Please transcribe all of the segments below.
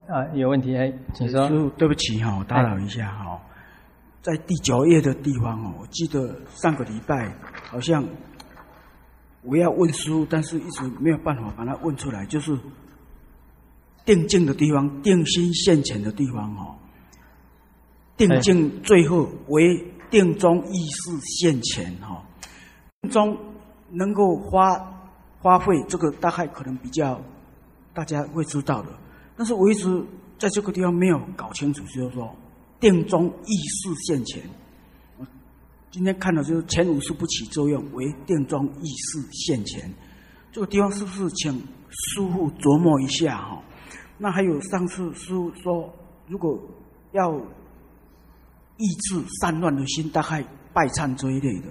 有问题，请说。 师父，对不起哈，打扰一下哈。在第9页的地方哦，我记得上个礼拜好像我要问师父，但是一直没有办法把它问出来，就是定境的地方，定心现前的地方哦。定境最后为定中意识现前哈，定中能够发挥这个大概可能比较大家会知道的，但是我一直在这个地方没有搞清楚，就是说定中意识现前。我今天看到就是前五识不起作用，为定中意识现前。这个地方是不是请师父琢磨一下哈？那还有上次师父说，如果要抑制散乱的心，大概拜忏这一类的。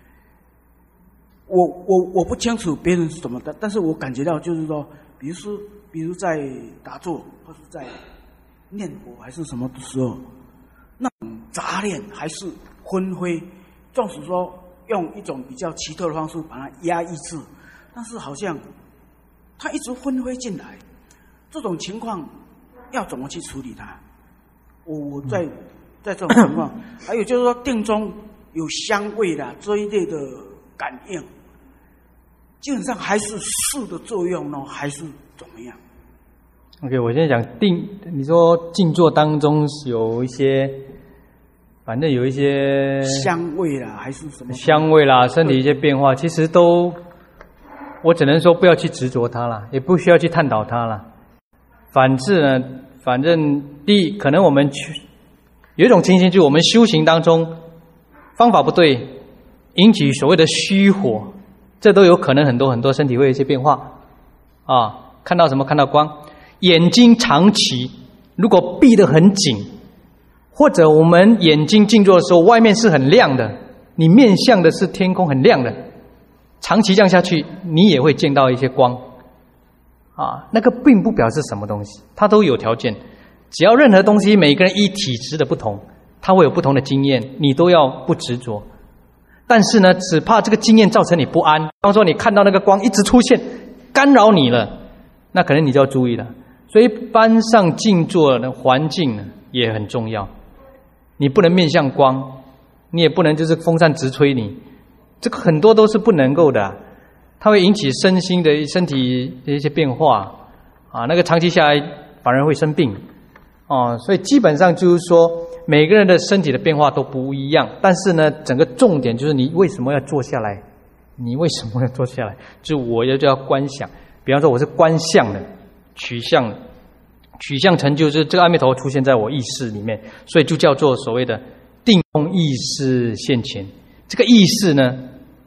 我不清楚别人是怎么的，但是我感觉到就是说，比如在打坐或是在念佛还是什么的时候，那种杂念还是昏灰，纵使说用一种比较奇特的方式把它压抑制，但是好像它一直昏灰进来，这种情况要怎么去处理它？我在这种情况，还有就是说定中有香味啦这一类的感应，基本上还是事的作用呢，还是怎么样 ？OK， 我现在讲定，你说静坐当中有一些，反正有一些香味啦，还是什么香味啦，身体一些变化，其实都，我只能说不要去执着它啦，也不需要去探讨它啦。反之呢，反正第一，可能我们有一种情形，就是我们修行当中方法不对，引起所谓的虚火，这都有可能很多身体会有一些变化啊。看到什么？看到光，眼睛长期如果闭得很紧，或者我们眼睛静坐的时候，外面是很亮的，你面向的是天空很亮的，长期这样下去，你也会见到一些光啊。那个并不表示什么东西，它都有条件。只要任何东西，每个人依体质的不同，他会有不同的经验，你都要不执着。但是呢，只怕这个经验造成你不安。比方说，你看到那个光一直出现，干扰你了，那可能你就要注意了。所以班上静坐的环境呢也很重要，你不能面向光，你也不能就是风扇直吹你，这个很多都是不能够的，它会引起身体的一些变化啊，那个长期下来反而会生病。所以基本上就是说，每个人的身体的变化都不一样，但是呢，整个重点就是你为什么要坐下来？你为什么要坐下来？就我就要观想，比方说我是观相的，取向成就，就是这个阿弥陀佛出现在我意识里面，所以就叫做所谓的定中意识现前。这个意识呢，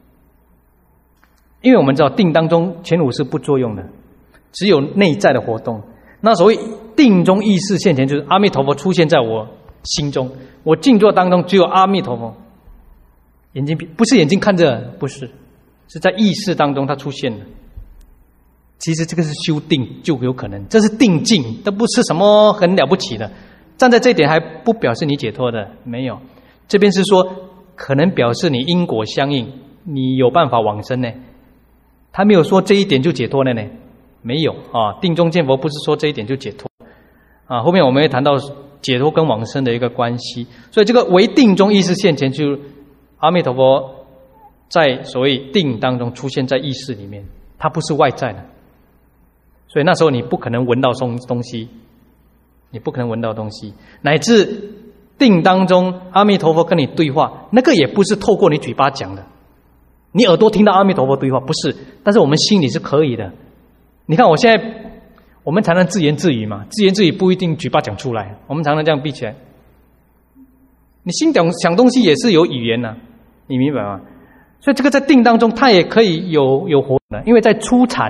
因为我们知道定当中前五识不作用的，只有内在的活动。那所谓定中意识现前，就是阿弥陀佛出现在我心中，我静坐当中只有阿弥陀佛，眼睛不是眼睛看着，不是，是在意识当中它出现了。其实这个是修定就有可能，这是定境，这不是什么很了不起的。站在这一点还不表示你解脱的，没有。这边是说可能表示你因果相应，你有办法往生呢。他没有说这一点就解脱了呢。没有啊，定中见佛不是说这一点就解脱啊。后面我们会谈到解脱跟往生的一个关系，所以这个为定中意识现前，就是阿弥陀佛在所谓定当中出现在意识里面，它不是外在的，所以那时候你不可能闻到东西，你不可能闻到东西，乃至定当中阿弥陀佛跟你对话，那个也不是透过你嘴巴讲的，你耳朵听到阿弥陀佛对话不是，但是我们心里是可以的。你看我现在，我们常常自言自语嘛，自言自语不一定嘴巴讲出来，我们常常这样闭起来。你心想东西也是有语言的，你明白吗？所以这个在定当中，它也可以有活动的，因为在初禅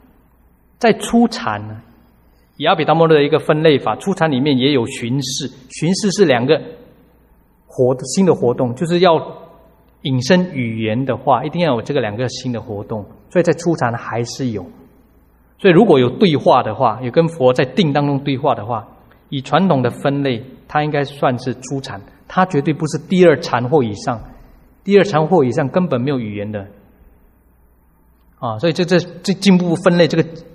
呢，以阿毗达摩的一个分类法，初禅里面也有巡视，巡视是两个新的活动，就是要引申语言的话，一定要有这个两个新的活动，所以在初禅还是有。所以如果有对话的话，有跟佛在定当中对话的话，以传统的分类，它应该算是初禅，它绝对不是第二禅或以上。第二禅或以上根本没有语言的啊，所以这进步分类，这个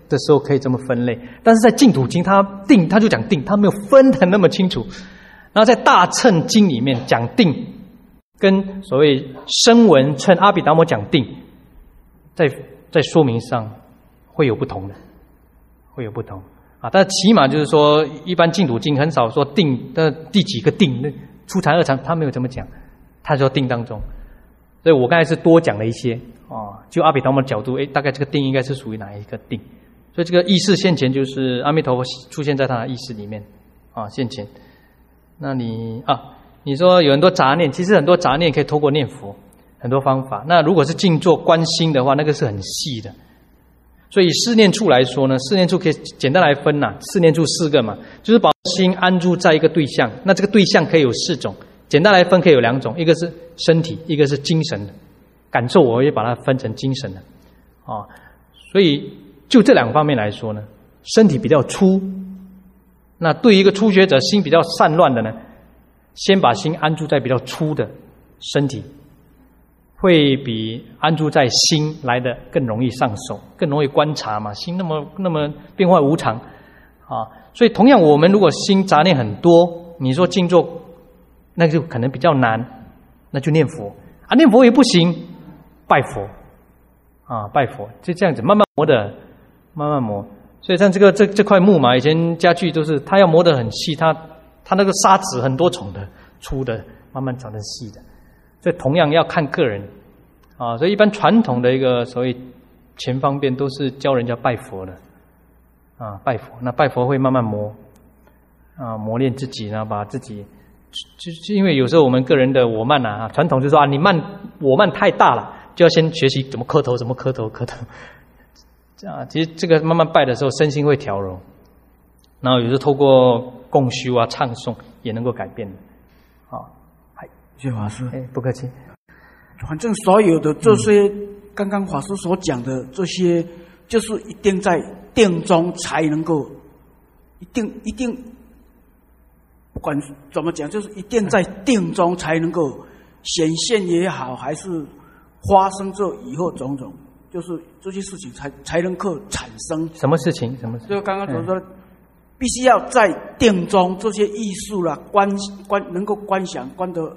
的时候可以这么分类，但是在净土经他就讲定，他没有分得那么清楚。然后在大乘经里面讲定，跟所谓声闻乘阿毗达摩讲定，在说明上会有不同的，会有不同啊。但起码就是说，一般净土经很少说定的第几个定，那初禅二禅他没有这么讲，他说定当中。所以我刚才是多讲了一些啊，就阿毗达摩的角度，大概这个定应该是属于哪一个定？所以这个意识现前就是阿弥陀佛出现在他的意识里面啊，现前。那你说有很多杂念，其实很多杂念可以透过念佛很多方法。那如果是静坐观心的话，那个是很细的。所以四念处来说呢，四念处可以简单来分呐，四念处4个嘛，就是把心安住在一个对象。那这个对象可以有4种，简单来分可以有2种，一个是身体，一个是精神的感受，我会把它分成精神的啊。所以就这2个方面来说呢，身体比较粗。那对于一个初学者心比较散乱的呢，先把心安住在比较粗的身体，会比安住在心来的更容易上手，更容易观察嘛。心那么变化无常啊，所以同样我们如果心杂念很多，你说静坐那就可能比较难，那就念佛啊，念佛也不行，拜佛啊，拜佛就这样子慢慢磨的，慢慢磨。所以像这块木嘛，以前家具都是它要磨得很细，它那个砂纸很多种的，粗的慢慢长成细的。所以同样要看个人啊，所以一般传统的一个所谓前方便都是教人家拜佛的啊，拜佛。那拜佛会慢慢磨啊，磨练自己，然后把自己就因为有时候我们个人的我慢啊，传统就说啊，你我慢太大了，就要先学习怎么磕头，怎么磕头。啊，其实这个慢慢拜的时候，身心会调柔，然后有时候透过共修啊、唱诵也能够改变的。好， 谢谢法师。 不客气。 反正所有的这些刚刚法师所讲的这些，就是一定在定中才能够，一定，不管怎么讲，就是一定在定中才能够显现也好，还是发生这以后种种。就是这些事情才能够产生。什么事情？就刚刚所说的，必须要在定中这些艺术啦，能够观想观得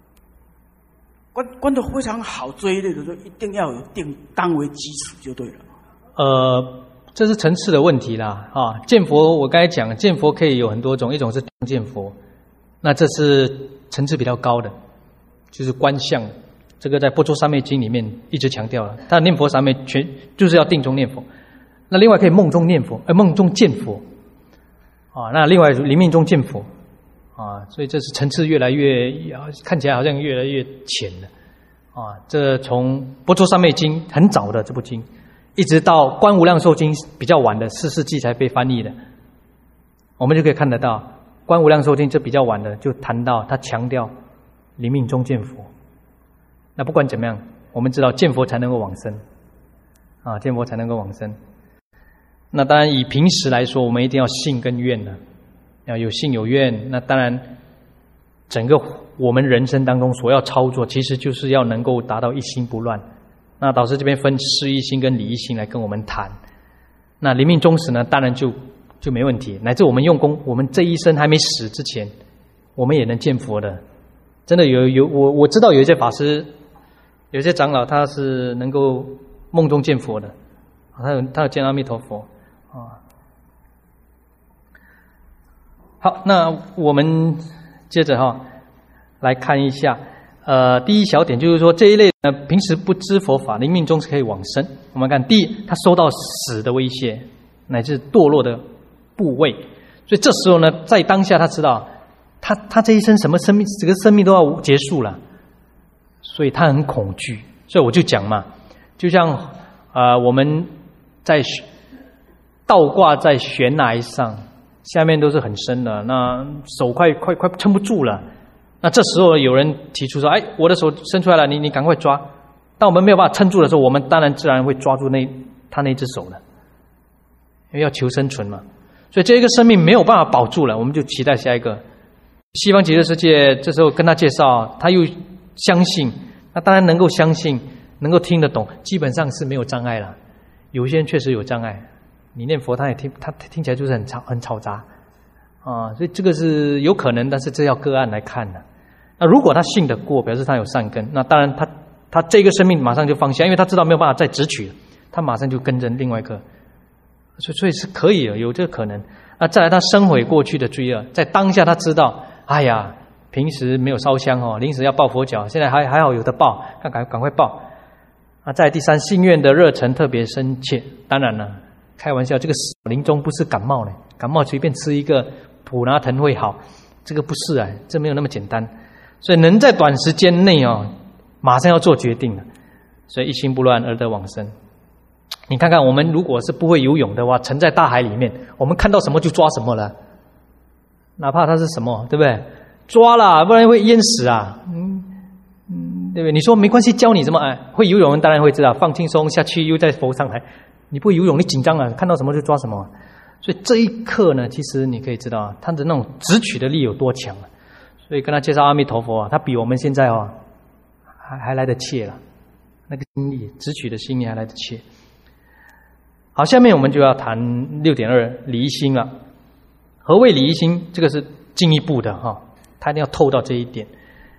非常好这一类的，就一定要有定当为基础就对了。 这是层次的问题啦啊！见佛我刚才讲，见佛可以有很多种，一种是见佛，那这是层次比较高的，就是观相。这个在《般若三昧经》里面一直强调了，他念佛三昧全就是要定中念佛。那另外可以梦中念佛，梦中见佛啊。那另外临命中见佛啊，所以这是层次越来越看起来好像越来越浅了啊。这从《般若三昧经》很早的这部经，一直到《观无量寿经》比较晚的4世纪才被翻译的，我们就可以看得到，《观无量寿经》这比较晚的就谈到他强调临命中见佛。那不管怎么样，我们知道见佛才能够往生啊，见佛才能够往生。那当然以平时来说，我们一定要信跟愿的，要有信有愿。那当然整个我们人生当中所要操作，其实就是要能够达到一心不乱。那导师这边分事一心跟理一心来跟我们谈。那临命终时呢，当然就没问题，乃至我们用功，我们这一生还没死之前，我们也能见佛的。真的我知道有一些法师，有些长老他是能够梦中见佛的，他有见阿弥陀佛啊。好，那我们接着来看一下，第一小点就是说这一类平时不知佛法，临命终是可以往生。我们看第一，他受到死的威胁，乃至堕落的部位，所以这时候呢，在当下他知道，他这一生什么生命，这个生命都要结束了。所以他很恐惧，所以我就讲嘛，就像我们在倒挂在悬崖上，下面都是很深的，那手快撑不住了。那这时候有人提出说：“哎，我的手伸出来了，你赶快抓。”当我们没有办法撑住的时候，我们当然自然会抓住他那只手了，因为要求生存嘛。所以这一个生命没有办法保住了，我们就期待下一个。西方极乐世界这时候跟他介绍，他又相信，那当然能够相信，能够听得懂，基本上是没有障碍了。有些人确实有障碍你念佛他听起来就是很嘈杂啊，所以这个是有可能，但是这要个案来看的。那如果他信得过，表示他有善根，那当然他这个生命马上就放下，因为他知道没有办法再执取了，他马上就跟着另外一个，所以是可以有这个可能。那再来他生悔过去的罪恶，在当下他知道，哎呀，平时没有烧香哦，临时要抱佛脚，现在还好有的抱，赶快抱。啊，再来第三，信愿的热忱特别深切。当然了，开玩笑，这个临终不是感冒呢，感冒随便吃一个普拿疼会好，这个不是啊，这没有那么简单。所以能在短时间内哦，马上要做决定了，所以一心不乱而得往生。你看看我们如果是不会游泳的话，沉在大海里面，我们看到什么就抓什么了，哪怕它是什么，对不对？抓了，不然会淹死啊，对不对？你说没关系，教你怎么会游泳，当然会知道，放轻松下去又再浮上来。你不会游泳，你紧张了，看到什么就抓什么。所以这一刻呢，其实你可以知道他的那种执取的力有多强了。所以跟他介绍阿弥陀佛他比我们现在还来得切了，那个心力执取的心力还来得切。好，下面我们就要谈 6.2 离心了。何谓离心？这个是进一步的他一定要透到这一点。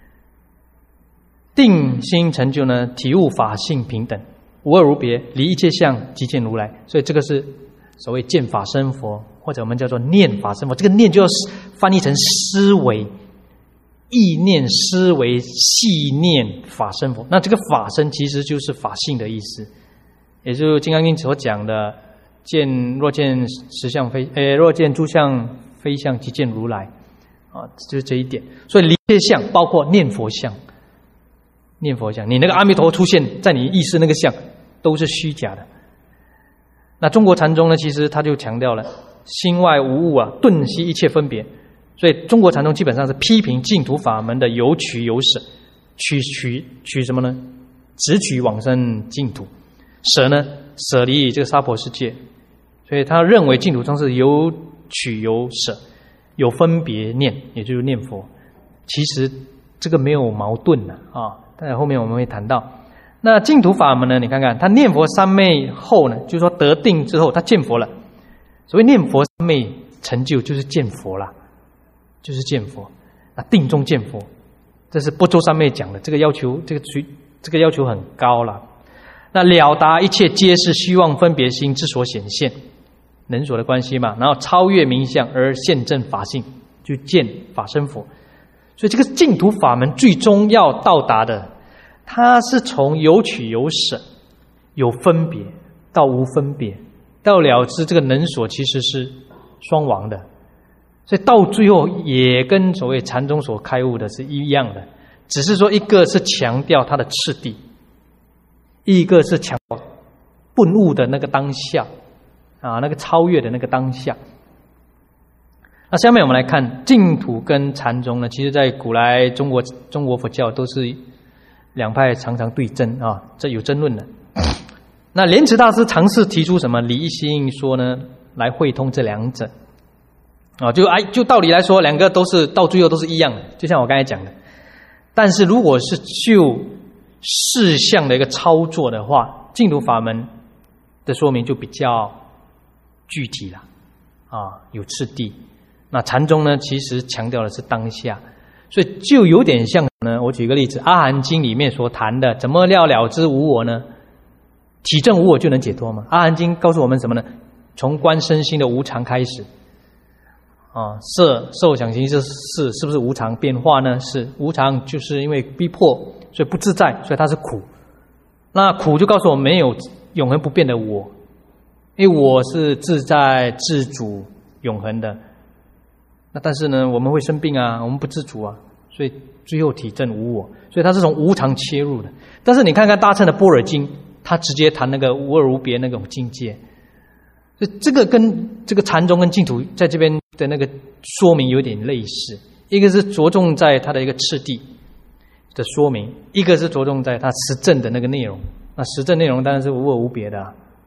定心成就呢，体悟法性平等，无二无别，离一切相，即见如来。所以这个是所谓见法生佛，或者我们叫做念法生佛。这个念就要翻译成思维，意念思维细念法生佛。那这个法身其实就是法性的意思，也就是《金刚经》所讲的若见若见诸相非相，即见如来啊，就是这一点。所以离一切相包括念佛相。念佛相，你那个阿弥陀出现在你意识那个相都是虚假的。那中国禅宗呢，其实他就强调了心外无物啊，顿息一切分别。所以中国禅宗基本上是批评净土法门的有取有舍，取什么呢？只取往生净土，舍呢，舍离这个娑婆世界。所以他认为净土宗是有取有舍，有分别念，也就是念佛。其实这个没有矛盾的但是后面我们会谈到。那净土法门呢，你看看他念佛三昧后呢，就是说得定之后他见佛了。所谓念佛三昧成就，就是见佛啦，就是见佛。那定中见佛，这是般舟三昧讲的，这个要求很高了。那了达一切皆是虚妄分别心之所显现，能所的关系嘛，然后超越名相而现证法性，就见法身佛。所以这个净土法门最终要到达的，它是从有取有舍，有分别到无分别，到了知这个能所其实是双亡的。所以到最后也跟所谓禅宗所开悟的是一样的，只是说一个是强调它的次第，一个是强调顿悟的那个当下那个超越的那个当下。那下面我们来看净土跟禅宗呢，其实在古来中国佛教都是两派常常对争这有争论的。那莲池大师尝试提出什么离心说呢，来会通这两者就道理来说，两个都是到最后都是一样的，就像我刚才讲的。但是如果是就事项的一个操作的话，净土法门的说明就比较具体了有次第。那禅宗呢，其实强调的是当下，所以就有点像呢。我举个例子，《阿含经》里面所谈的，怎么了知无我呢？体证无我就能解脱吗？《阿含经》告诉我们什么呢？从观身心的无常开始色受想行识是不是无常变化呢？是无常，就是因为逼迫，所以不自在，所以它是苦。那苦就告诉我们没有永恒不变的我，因为我是自在自主永恒的。那但是呢，我们会生病我们不自主所以最后体证无我，所以它是从无常切入的。但是你看看大乘的般若经，它直接谈那个无二无别那种境界，所以这个跟这个禅宗跟净土在这边的那个说明有点类似，一个是着重在它的一个次第的说明，一个是着重在它实证的那个内容。那实证内容当然是无二无别的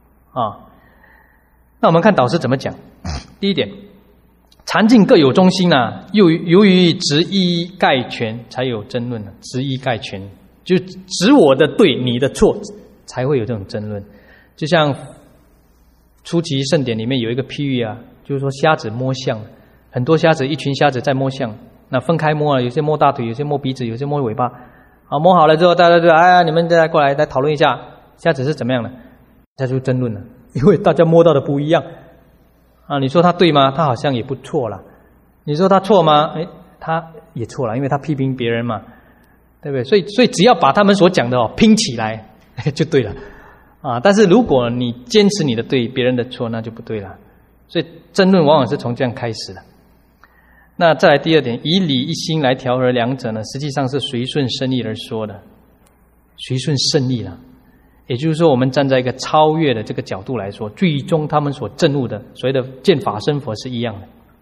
那我们看导师怎么讲。第一点，禅净各有中心由于执一概全才有争论执一概全就执我的对你的错才会有这种争论。就像初级圣典里面有一个譬喻啊，就是说瞎子摸象，很多瞎子，一群瞎子在摸象，那分开摸啊，有些摸大腿，有些摸鼻子，有些摸尾巴。好，摸好了之后，大家就你们再过来讨论一下，瞎子是怎么样的？大家就争论了，因为大家摸到的不一样啊。你说他对吗？他好像也不错了。你说他错吗？他也错了，因为他批评别人嘛，对不对？所以只要把他们所讲的拼起来就对了啊。但是如果你坚持你的对，别人的错，那就不对了。所以争论往往是从这样开始的。那再来第二点，以理一心来调和两者呢，实际上是随顺胜义而说的，随顺胜义了。也就是说，我们站在一个超越的这个角度来说，最终他们所证悟的所谓的见法生佛是一样的。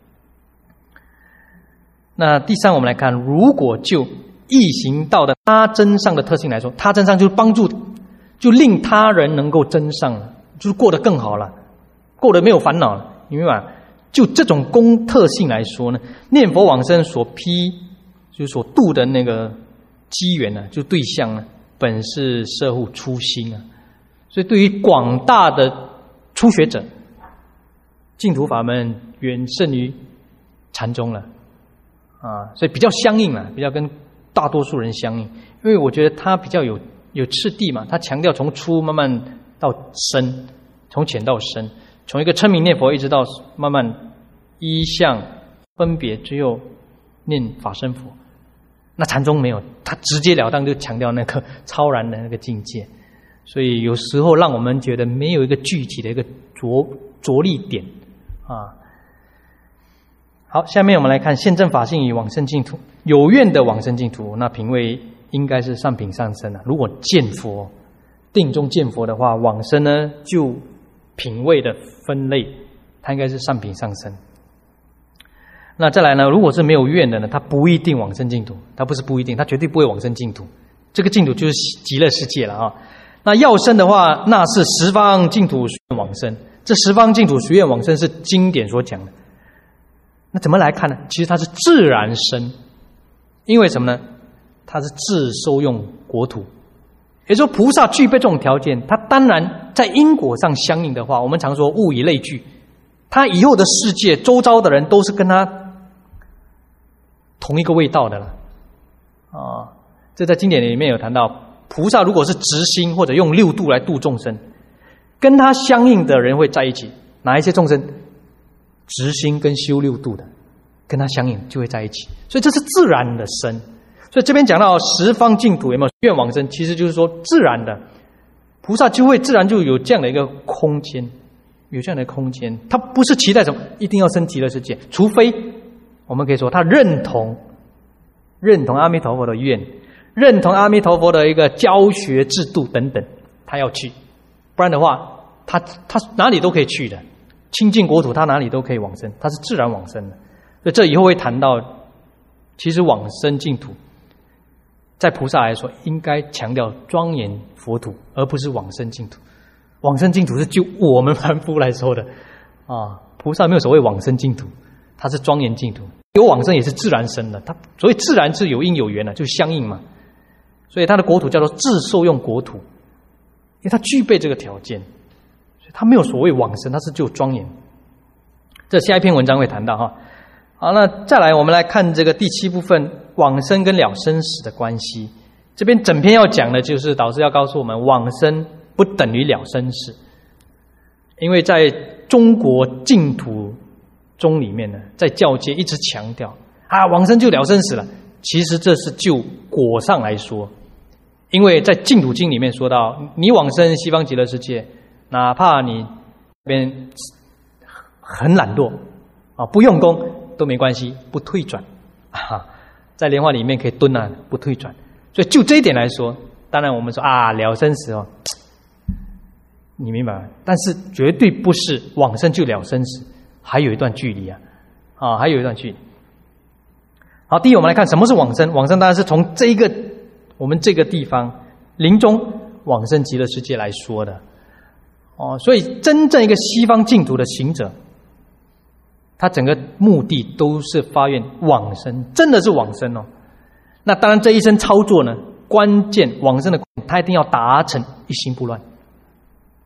那第三，我们来看，如果就易行道的他真上的特性来说，他真上就是帮助，就令他人能够真上了，就是过得更好了，过得没有烦恼了，你明白吗？就这种功特性来说呢，念佛往生所披，就是所度的那个机缘呢，就对象呢，本是摄护初心啊。所以对于广大的初学者，净土法门远胜于禅宗了啊，所以比较相应了，比较跟大多数人相应。因为我觉得他比较有次第嘛，他强调从初慢慢到深，从浅到深。从一个称名念佛一直到慢慢依相分别，最后念法身佛。那禅宗没有，他直截了当就强调那个超然的那个境界，所以有时候让我们觉得没有一个具体的一个着力点啊。好，下面我们来看现证法性与往生净土。有愿的往生净土，那品位应该是上品上生啊。如果见佛定中见佛的话，往生呢就品位的分类，它应该是上品上生。那再来呢，如果是没有愿的呢，他不一定往生净土，他不是不一定，他绝对不会往生净土。这个净土就是极乐世界了啊。那要生的话，那是十方净土随愿往生。这十方净土随愿往生是经典所讲的。那怎么来看呢？其实它是自然生，因为什么呢？它是自受用国土。也就是说，菩萨具备这种条件，他当然在因果上相应的话，我们常说物以类聚，他以后的世界周遭的人都是跟他同一个味道的了啊。这在经典里面有谈到，菩萨如果是直心或者用六度来度众生，跟他相应的人会在一起。哪一些众生直心跟修六度的，跟他相应就会在一起，所以这是自然的生。所以这边讲到十方净土有没有愿往生，其实就是说自然的菩萨就会自然就有这样的一个空间，有这样的空间。他不是期待什么一定要升极乐世界，除非我们可以说他认同阿弥陀佛的愿，认同阿弥陀佛的一个教学制度等等，他要去。不然的话他哪里都可以去的，清净国土他哪里都可以往生，他是自然往生的。所以这以后会谈到，其实往生净土在菩萨来说应该强调庄严佛土，而不是往生净土。往生净土是就我们凡夫来说的啊，菩萨没有所谓往生净土，它是庄严净土。有往生也是自然生的，它所谓自然是有因有缘的，就相应嘛。所以它的国土叫做自受用国土，因为它具备这个条件，所以它没有所谓往生，它是就庄严。这下一篇文章会谈到哈。好，那再来我们来看这个第7部分，往生跟了生死的关系。这边整篇要讲的就是导师要告诉我们，往生不等于了生死。因为在中国净土宗里面呢，在教界一直强调往生就了生死了，其实这是就果上来说。因为在净土经里面说到，你往生西方极乐世界，哪怕你这边很懒惰不用功都没关系，不退转在莲花里面可以蹲不退转。所以就这一点来说，当然我们说了生死你明白吗？但是绝对不是往生就了生死，还有一段距离还有一段距离。好，第一我们来看什么是往生。往生当然是从我们这个地方临终往生极乐世界来说的所以真正一个西方净土的行者，他整个目的都是发愿往生，真的是往生那当然这一生操作呢，关键往生的他一定要达成一心不乱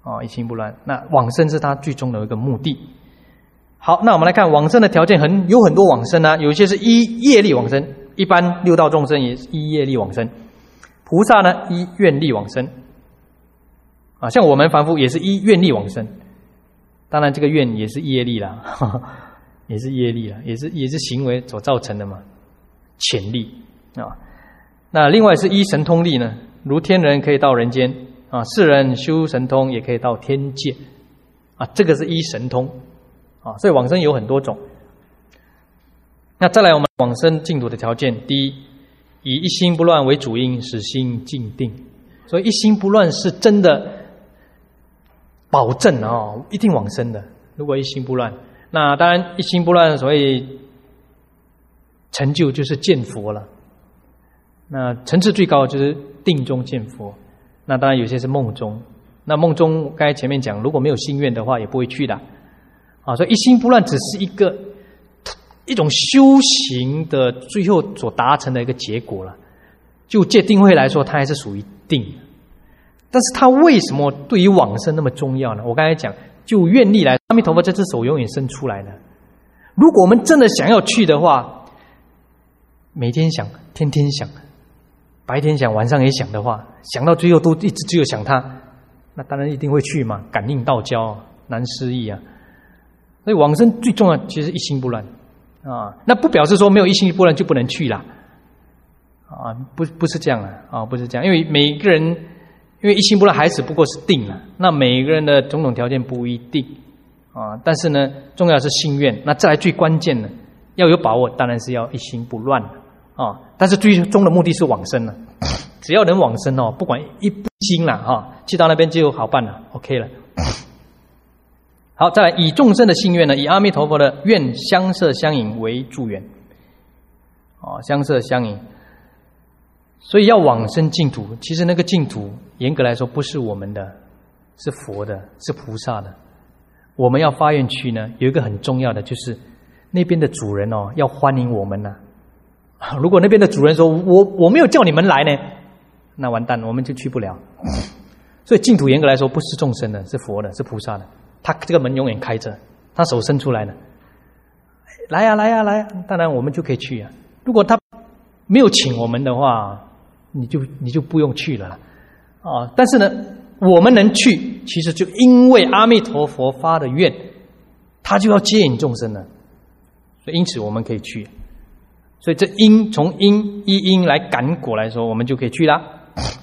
一心不乱。那往生是他最终的一个目的。好，那我们来看往生的条件有很多往生啊，有一些是依业力往生，一般六道众生也是依业力往生，菩萨呢依愿力往生像我们凡夫也是依愿力往生，当然这个愿也是业力啦，也是业力啦，也是行为所造成的嘛，潜力那另外是依神通力呢，如天人可以到人间世人修神通也可以到天界这个是依神通所以往生有很多种。那再来我们往生净土的条件，第一，以一心不乱为主因，使心静定。所以一心不乱是真的保证一定往生的。如果一心不乱，那当然一心不乱，所以成就就是见佛了。那层次最高就是定中见佛。那当然有些是梦中，那梦中刚才前面讲，如果没有心愿的话，也不会去的。所以一心不乱只是一种修行的最后所达成的一个结果了。就戒定慧来说，它还是属于定。但是它为什么对于往生那么重要呢？我刚才讲，就愿力来，阿弥陀佛这只手永远伸出来的。如果我们真的想要去的话，每天想，天天想，白天想，晚上也想的话，想到最后都一直只有想它，那当然一定会去嘛，感应道交，难思议啊。所以往生最重要其实一心不乱那不表示说没有一心不乱就不能去啦不是这样不是这样，因为每个人因为一心不乱还只不过是定了，那每个人的种种条件不一定但是呢重要是心愿。那再来最关键的要有把握，当然是要一心不乱但是最终的目的是往生了。只要能往生不管一不心了去到那边就好办了 OK 了。好，再来以众生的信愿呢，以阿弥陀佛的愿相摄相引为助缘相摄相引。所以要往生净土，其实那个净土严格来说不是我们的，是佛的，是菩萨的。我们要发愿去呢，有一个很重要的就是那边的主人要欢迎我们呢。如果那边的主人说我没有叫你们来呢，那完蛋，我们就去不了。所以净土严格来说不是众生的，是佛的，是菩萨的。他这个门永远开着，他手伸出来了，来呀来呀来呀，当然我们就可以去啊。如果他没有请我们的话，你就不用去了但是呢我们能去，其实就因为阿弥陀佛发的愿，他就要接引众生了，所以因此我们可以去。所以这从因依因来感果来说，我们就可以去啦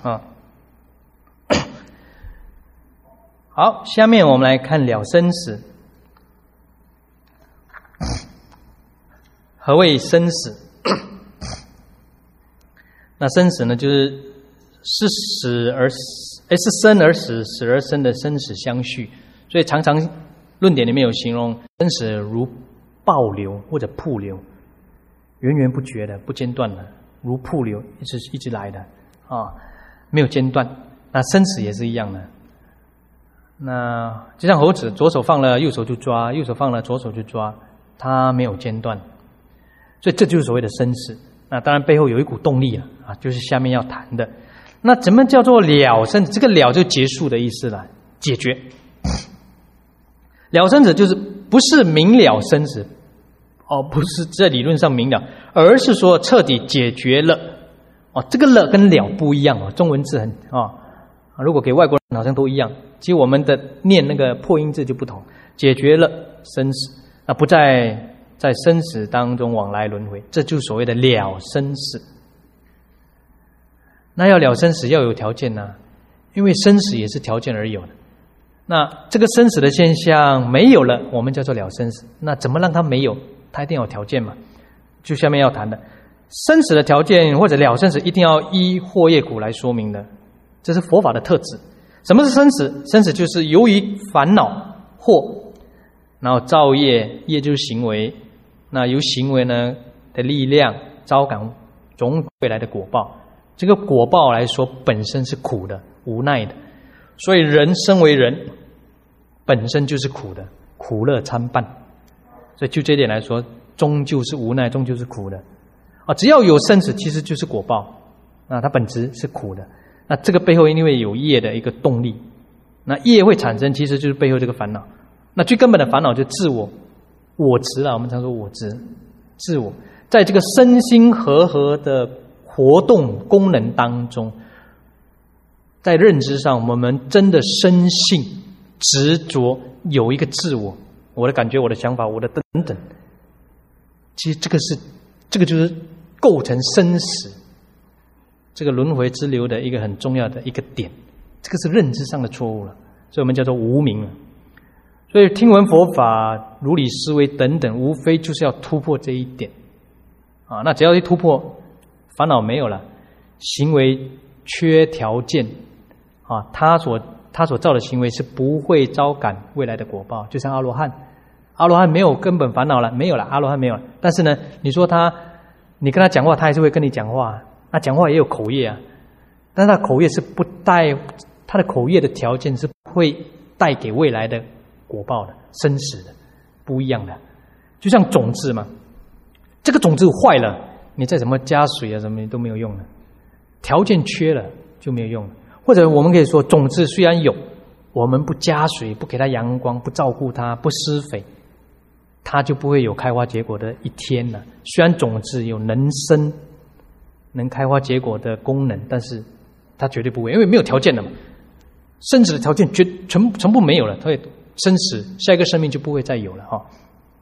好，下面我们来看了生死。何谓生死？那生死呢，就是生而死，死而生的生死相续。所以常常论点里面有形容生死如暴流或者瀑流，源源不绝的，不间断的，如瀑流一直来的没有间断。那生死也是一样的。那就像猴子，左手放了右手就抓，右手放了左手就抓，它没有间断，所以这就是所谓的生死。那当然背后有一股动力就是下面要谈的。那怎么叫做了生死？这个了就结束的意思了，解决。了生死就是不是明了生死不是在理论上明了，而是说彻底解决了这个了跟了不一样中文字很如果给外国人好像都一样，其实我们的念那个破音字就不同。解决了生死，那不在生死当中往来轮回，这就是所谓的了生死。那要了生死要有条件因为生死也是条件而有的。那这个生死的现象没有了，我们叫做了生死。那怎么让它没有？它一定要有条件嘛。就下面要谈的生死的条件或者了生死，一定要依惑业苦来说明的。这是佛法的特质。什么是生死？生死就是由于烦恼惑，然后造业，业就是行为，那由行为呢的力量招感种未来的果报。这个果报来说本身是苦的，无奈的。所以人生为人本身就是苦的，苦乐参半。所以就这点来说，终究是无奈，终究是苦的只要有生死，其实就是果报它本质是苦的。那这个背后因为有业的一个动力那业会产生，其实就是背后这个烦恼。那最根本的烦恼就自我、我执了。我们常说我执、自我，在这个身心和的活动功能当中，在认知上，我们真的深信、执着有一个自我，我的感觉、我的想法、我的等等。其实这个就是构成生死这个轮回之流的一个很重要的一个点。这个是认知上的错误了，所以我们叫做无明了。所以听闻佛法、如理思维等等，无非就是要突破这一点啊。那只要一突破，烦恼没有了，行为缺条件啊，他所造的行为是不会招感未来的果报。就像阿罗汉，阿罗汉没有根本烦恼了，没有了，阿罗汉没有了。但是呢，你说你跟他讲话，他还是会跟你讲话。那讲话也有口业啊，但是他口业是不带，他的口业的条件是会带给未来的果报的，生死的，不一样的。就像种子嘛，这个种子坏了，你再怎么加水啊什么都没有用了，条件缺了就没有用了。或者我们可以说，种子虽然有，我们不加水，不给它阳光，不照顾它，不施肥，它就不会有开花结果的一天了。虽然种子有能生、能开花结果的功能，但是它绝对不会，因为没有条件了嘛。生死的条件全部没有了，它会生死，下一个生命就不会再有了哈。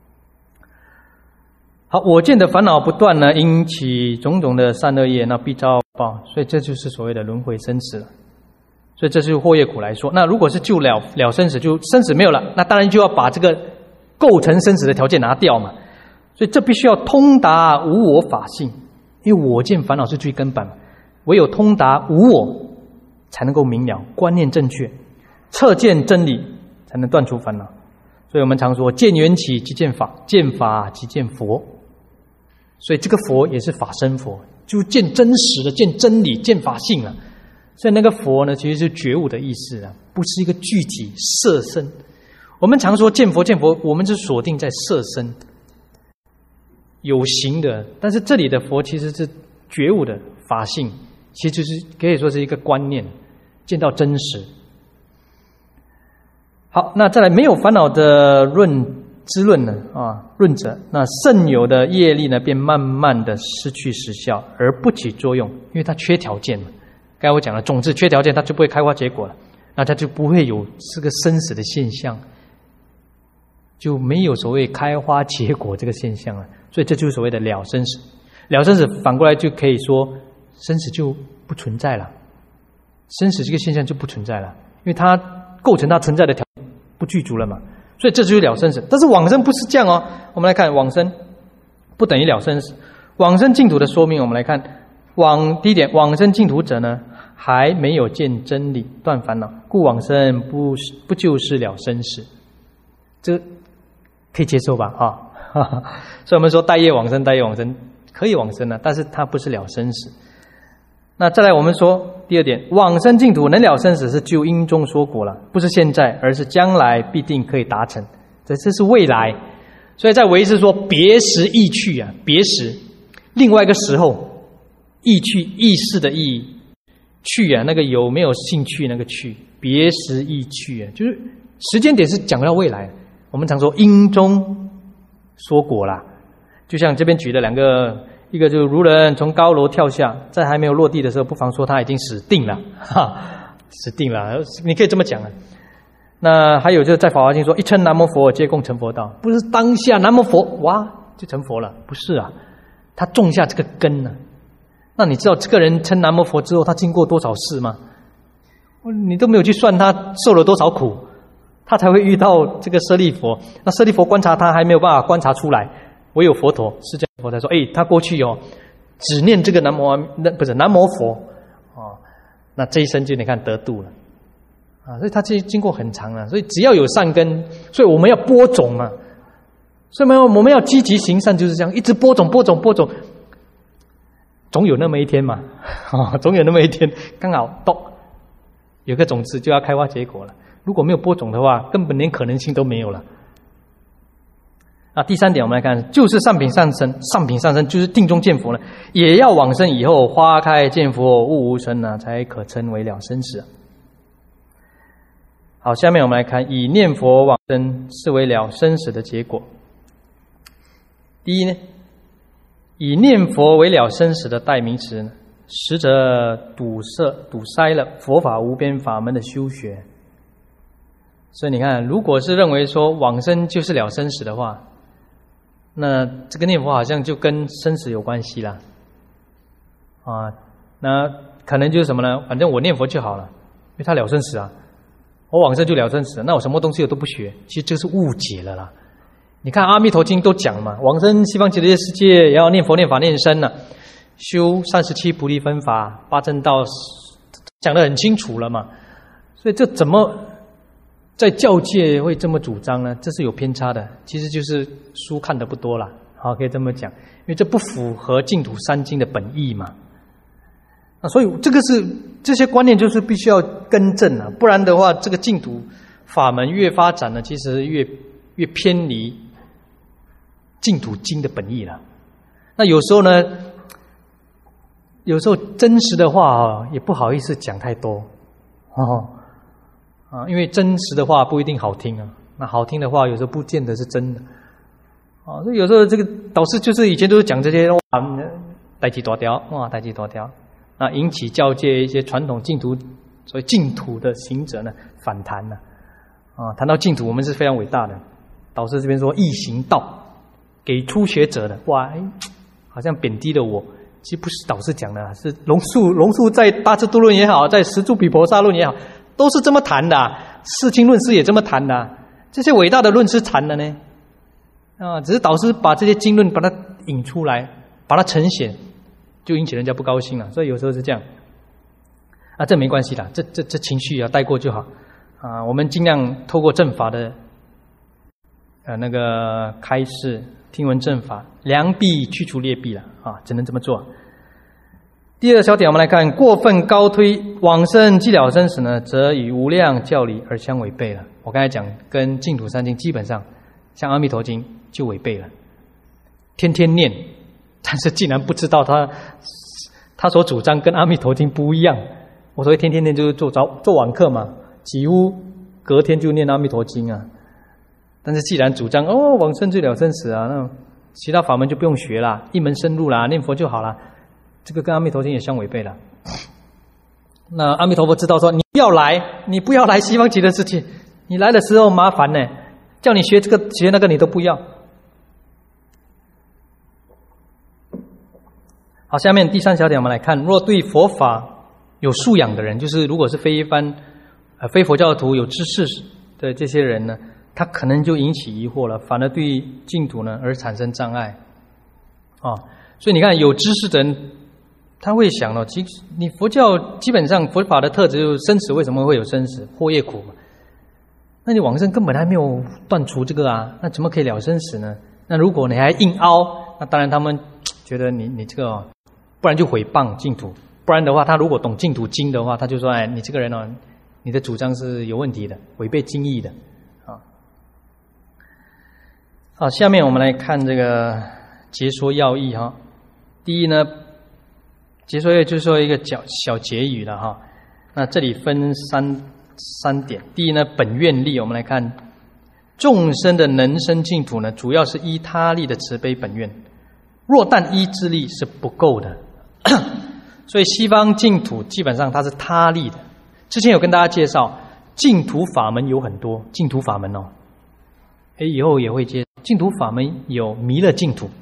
好，我见的烦恼不断呢，因起种种的善恶业，那必遭报，所以这就是所谓的轮回生死了。所以这是祸业苦来说。那如果是救了生死，就生死没有了，那当然就要把这个构成生死的条件拿掉嘛。所以这必须要通达无我法性，因为我见烦恼是最根本，唯有通达无我，才能够明了，观念正确，彻见真理，才能断除烦恼。所以我们常说，见缘起即见法，见法即见佛。所以这个佛也是法身佛，就见真实的，见真理，见法性了。所以那个佛呢，其实是觉悟的意思啊，不是一个具体色身。我们常说见佛，我们是锁定在色身有形的，但是这里的佛其实是觉悟的法性，其实就是可以说是一个观念，见到真实。好，那再来没有烦恼的论呢论者，那剩有的业力呢，便慢慢的失去实效而不起作用，因为它缺条件嘛。刚才我讲了，种子缺条件，它就不会开花结果了，那它就不会有这个生死的现象，就没有所谓开花结果这个现象了。所以这就是所谓的了生死。了生死反过来就可以说，生死就不存在了，生死这个现象就不存在了，因为它构成它存在的条件不具足了嘛。所以这就是了生死。但是往生不是这样哦。我们来看，往生不等于了生死。往生净土的说明，我们来看，第一点，往生净土者呢，还没有见真理，断烦恼，故往生不就是了生死。这个可以接受吧？所以我们说带业往生可以往生了，但是它不是了生死。那再来我们说第二点，往生净土能了生死是就因中说果了，不是现在，而是将来必定可以达成，这是未来。所以在唯识说别时意去啊，别时另外一个时候，意去意识的意，去啊那个有没有兴趣那个去，别时意去啊，就是时间点是讲到未来。我们常说因中说果啦，就像这边举的两个，一个就是如人从高楼跳下，在还没有落地的时候，不妨说他已经死定了，死定了，你可以这么讲啊。那还有就是在《法华经》说，一称南无佛，皆共成佛道，不是当下南无佛哇就成佛了，不是啊，他种下这个根呢。那你知道这个人称南无佛之后，他经过多少事吗？你都没有去算他受了多少苦，他才会遇到这个舍利佛。那舍利佛观察他还没有办法观察出来，唯有佛陀释迦佛才说，他过去只念这个南无佛那这一生就你看得度了所以他经过很长了。所以只要有善根，所以我们要播种嘛。所以我们要积极行善，就是这样，一直播种，总有那么一天嘛，总有那么一天刚好有个种子就要开花结果了。如果没有播种的话，根本连可能性都没有了。第三点我们来看，就是上品上升就是定中见佛了，也要往生以后花开见佛，悟无生才可称为了生死。 好，下面我们来看以念佛往生是为了生死的结果。第一呢，以念佛为了生死的代名词呢，实则堵塞了佛法无边法门的修学。所以你看，如果是认为说往生就是了生死的话，那这个念佛好像就跟生死有关系啦。那可能就是什么呢？反正我念佛就好了，因为他了生死啊。我往生就了生死，那我什么东西我都不学，其实这是误解了啦。你看《阿弥陀经》都讲嘛，往生西方极乐世界也要念佛、念法、念僧呢，修37菩提分法、八正道，讲得很清楚了嘛。所以这怎么在教界会这么主张呢？这是有偏差的，其实就是书看得不多啦。好，可以这么讲，因为这不符合净土三经的本意嘛。所以这些观念就是必须要更正啊，不然的话，这个净土法门越发展呢，其实越偏离净土经的本意了。那有时候呢，真实的话也不好意思讲太多因为真实的话不一定好听啊，那好听的话有时候不见得是真的所以有时候这个导师就是以前都是讲这些代志大条代志大条。那引起教界一些传统净土，所谓净土的行者呢反弹了谈到净土，我们是非常伟大的。导师这边说易行道，给初学者的，好像贬低了我。其实不是导师讲的，是龙树在《大智度论》也好，在《十住毗婆沙论》也好，都是这么谈的释经论师也这么谈的这些伟大的论师谈的呢只是导师把这些经论把它引出来，把它呈现，就引起人家不高兴了。所以有时候是这样这没关系啦，这情绪带过就好我们尽量透过正法的那个开示听闻正法，良弊去除劣弊了只能这么做。第二小点，我们来看过分高推往生即了生死呢，则与无量教理而相违背了。我刚才讲跟净土三经基本上像阿弥陀经就违背了，天天念，但是竟然不知道他所主张跟阿弥陀经不一样。我所谓天天念就是做晚课嘛，几乎隔天就念阿弥陀经但是既然主张往生即了生死那其他法门就不用学啦，一门深入啦，念佛就好啦，这个跟阿弥陀经也相违背了。那阿弥陀佛知道说你不要来西方极乐世界，你来的时候麻烦呢，叫你学这个学那个你都不要。好，下面第三小点我们来看，若对佛法有素养的人，就是如果是非佛教徒有知识的这些人呢，他可能就引起疑惑了，反而对净土呢而产生障碍所以你看有知识的人他会想其实你佛教基本上佛法的特质就是生死，为什么会有生死？祸业苦嘛。那你往生根本还没有断除这个那怎么可以了生死呢？那如果你还硬凹，那当然他们觉得你这个不然就毁谤净土，不然的话他如果懂净土经的话，他就说你这个人你的主张是有问题的，违背经义的好，下面我们来看这个解说要义第一呢，解说要义就是说一个小结语了那这里分三点。第一呢，本愿力，我们来看众生的能生净土呢，主要是依他力的慈悲本愿，若但依自力是不够的所以西方净土基本上它是他力的。之前有跟大家介绍净土法门有很多，净土法门以后也会介绍净土法门，有弥勒净土，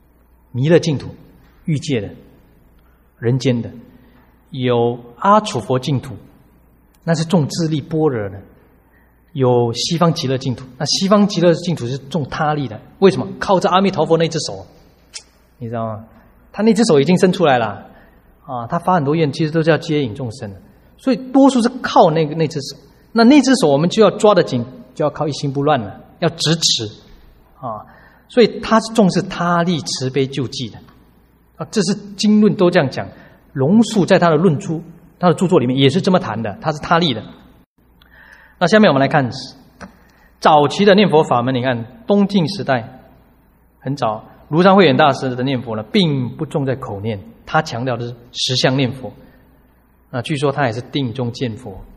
欲界的人间的，有阿处佛净土，那是重自力般若的，有西方极乐净土，那西方极乐净土是重他力的。为什么？靠着阿弥陀佛那只手，你知道吗？他那只手已经伸出来了他发很多愿，其实都是要接引众生的，所以多数是靠那只手。那只手我们就要抓得紧，就要靠一心不乱了，要直持所以他是重视他力慈悲救济的这是经论都这样讲。龙树在他的著作里面也是这么谈的，他是他力的。那下面我们来看早期的念佛法门，你看东晋时代很早，庐山慧远大师的念佛呢，并不重在口念，他强调的是实相念佛。据说他也是定中见佛，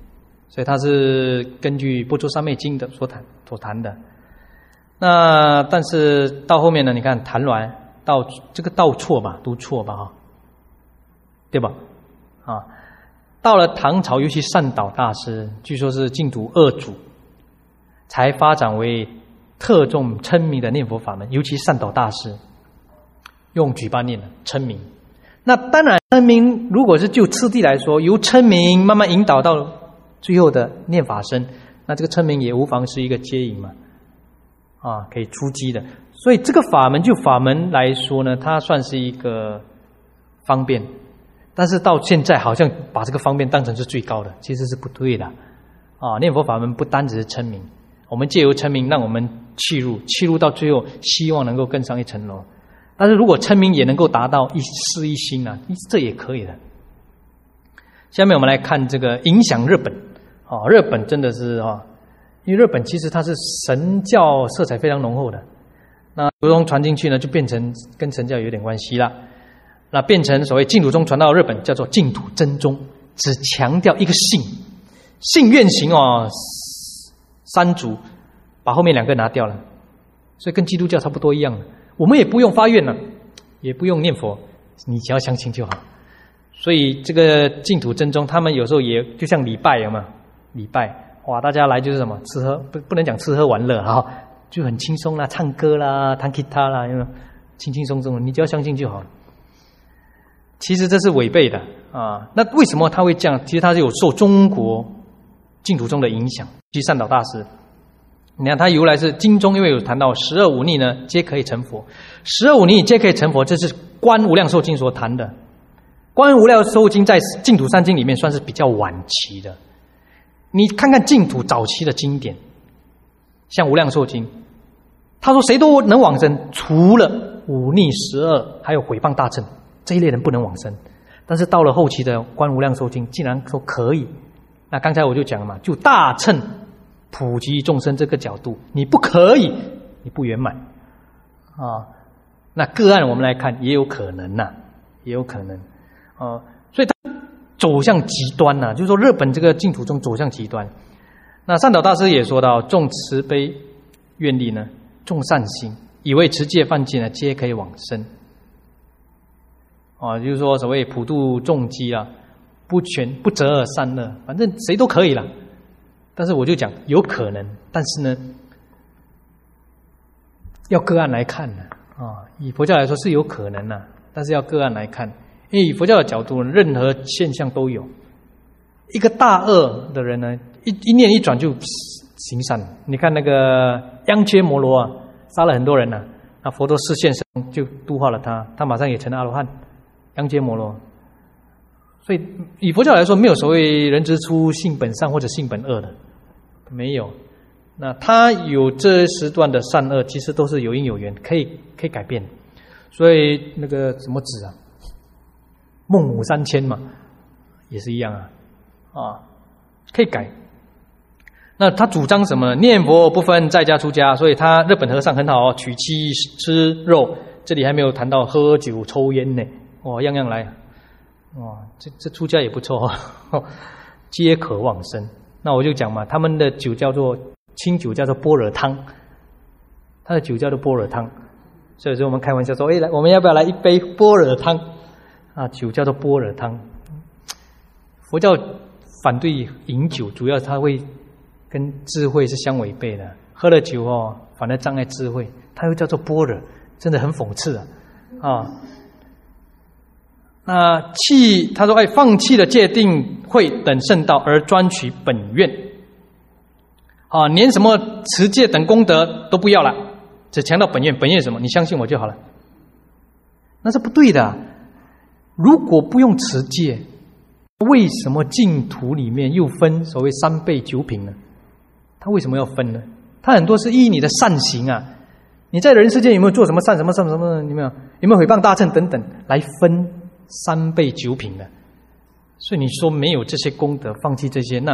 所以它是根据《般若三昧经》的所谈的。那但是到后面呢，你看谭鸾到这个道错吧，读错吧哈，对吧？啊，到了唐朝，尤其善导大师，据说是净土二祖，才发展为特重称名的念佛法门，尤其善导大师用举巴念的称名。那当然，称名如果是就次第来说，由称名慢慢引导到最后的念法身，那这个称名也无妨是一个接引嘛，啊，可以出击的。所以这个法门就法门来说呢，它算是一个方便，但是到现在好像把这个方便当成是最高的，其实是不对的啊。念佛法门不单只是称名，我们借由称名让我们契入到最后，希望能够更上一层楼。但是如果称名也能够达到一事一心啊，这也可以的。下面我们来看这个影响日本啊，日本真的是啊，因为日本其实它是神教色彩非常浓厚的，那净土宗传进去呢，就变成跟神教有点关系了。那变成所谓净土宗传到日本叫做净土真宗，只强调一个信愿行哦，三足，把后面两个拿掉了，所以跟基督教差不多一样的。我们也不用发愿了，也不用念佛，你只要相信就好。所以这个净土真宗，他们有时候也就像礼拜有没有？礼拜哇，大家来就是什么吃喝，不能讲吃喝玩乐哈，就很轻松啦，唱歌啦，弹吉他啦，有没有？轻轻松松的，你只要相信就好了。其实这是违背的啊。那为什么他会这样？其实他是有受中国净土宗的影响，即善导大师。你看他由来是经中，因为有谈到12忤逆呢，皆可以成佛。12忤逆皆可以成佛，这是观无量寿经所谈的。观无量寿经在净土三经里面算是比较晚期的。你看看净土早期的经典，像无量寿经，他说谁都能往生，除了忤逆12还有毁谤大乘这一类人不能往生。但是到了后期的观无量寿经，竟然说可以。那刚才我就讲了嘛，就大乘普及众生这个角度，你不可以，你不圆满啊。那个案我们来看，也有可能呐，也有可能啊。所以他走向极端呐，就是说日本这个净土宗走向极端。那善导大师也说到，重慈悲愿力呢，重善心，以为持戒犯戒呢，皆可以往生啊。就是说所谓普度众机啊，不择恶善恶，反正谁都可以了。但是我就讲有可能，但是呢，要个案来看呢啊。以佛教来说是有可能啊，但是要个案来看，因为以佛教的角度，任何现象都有。一个大恶的人呢，一念一转就行善。你看那个央揭摩罗啊，杀了很多人呐，那佛陀示现身就度化了他，他马上也成了阿罗汉。央揭摩罗。所以以佛教来说，没有所谓人之初性本善或者性本恶的，没有。那他有这时段的善恶，其实都是有因有缘，可以改变。所以那个什么子啊，孟母3000嘛，也是一样啊，可以改。那他主张什么呢？念佛不分在家出家，所以他日本和尚很好哦，娶妻吃肉，这里还没有谈到喝酒抽烟呢，哦，样样来。哇，这出家也不错哦，皆可往生。那我就讲嘛，他们的酒叫做清酒，叫做般若汤，他的酒叫做般若汤。所以说我们开玩笑说，来，我们要不要来一杯般若汤啊？酒叫做般若汤。佛教反对饮酒，主要它会跟智慧是相违背的。喝了酒哦，反而障碍智慧，它又叫做般若，真的很讽刺啊！那他说放弃了戒定慧等圣道，而专取本愿啊，连什么持戒等功德都不要了，只强调本愿。本愿什么？你相信我就好了。那是不对的。如果不用持戒，为什么净土里面又分所谓3倍9品呢？他为什么要分呢？他很多是依你的善行啊，你在人世间有没有做什么善什么，有没有毁谤大乘等等来分3倍9品的。所以你说没有这些功德，放弃这些，那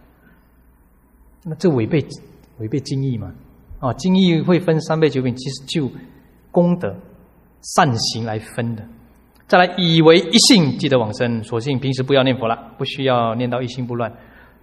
这违背经义嘛？啊，经义会分3倍9品，其实就功德善行来分的。再来，以为一性即得往生，所幸平时不要念佛了，不需要念到一心不乱。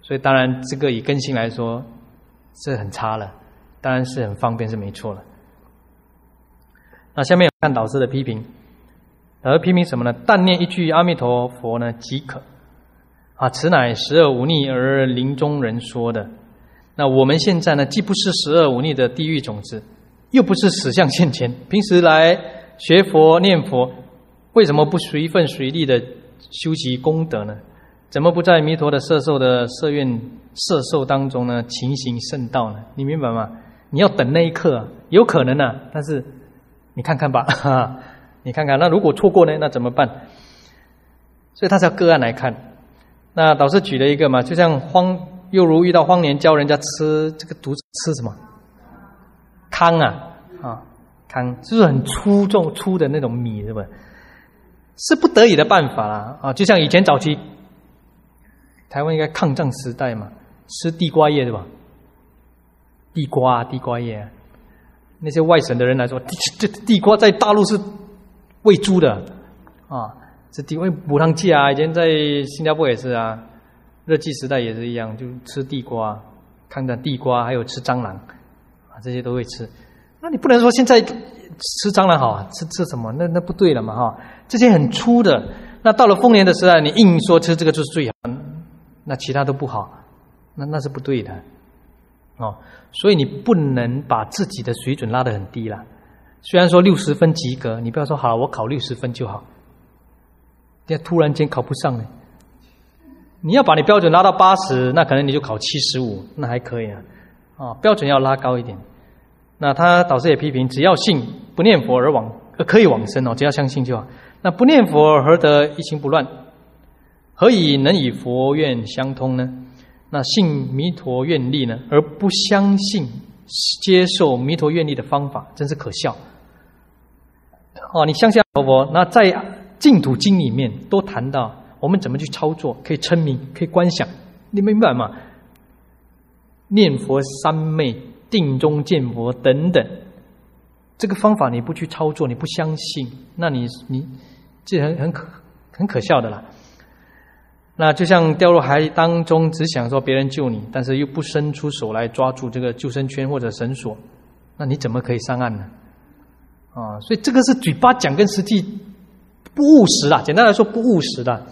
所以当然这个以根性来说是很差了，当然是很方便是没错了。那下面有看导师的批评，而批评什么呢？但念一句阿弥陀佛呢即可啊，此乃十恶无逆而临终人说的。那我们现在呢，既不是十恶无逆的地狱种子，又不是死相现前，平时来学佛念佛，为什么不随分随力的修习功德呢？怎么不在弥陀的摄受的摄愿摄受当中呢勤行圣道呢？你明白吗？你要等那一刻啊，有可能啊，但是你看看吧，你看看，那如果错过呢，那怎么办？所以他是要个案来看。那导师举了一个嘛，就像又如遇到荒年教人家吃这个毒，吃什么糠糠就是很粗的那种米，是不是？是不得已的办法啦啊！就像以前早期台湾应该抗战时代嘛，吃地瓜叶对吧？地瓜叶，那些外省的人来说，这地瓜在大陆是喂猪的啊，这地瓜补汤剂啊，以前在新加坡也是啊。日据时代也是一样，就吃地瓜，抗战地瓜，还有吃蟑螂啊，这些都会吃。那你不能说现在吃蟑螂好啊，吃什么？那不对了嘛哈！这些很粗的，那到了丰年的时代，你硬说吃这个就是最好，那其他都不好，那是不对的哦。所以你不能把自己的水准拉得很低啦。虽然说60分及格，你不要说好了，我考60分就好，这突然间考不上呢。你要把你标准拉到80，那可能你就考75，那还可以啊。标准要拉高一点。那他导师也批评，只要信不念佛而可以往生哦，只要相信就好。那不念佛何得一心不乱？何以能与佛愿相通呢？那信弥陀愿力呢，而不相信接受弥陀愿力的方法，真是可笑哦！你相信佛，那在净土经里面都谈到。我们怎么去操作？可以称名，可以观想，你明白吗？念佛三昧、定中见佛等等，这个方法你不去操作，你不相信，那你这很可笑的啦。那就像掉入海当中，只想说别人救你，但是又不伸出手来抓住这个救生圈或者绳索，那你怎么可以上岸呢？啊，所以这个是嘴巴讲跟实际不务实啦。简单来说，不务实的。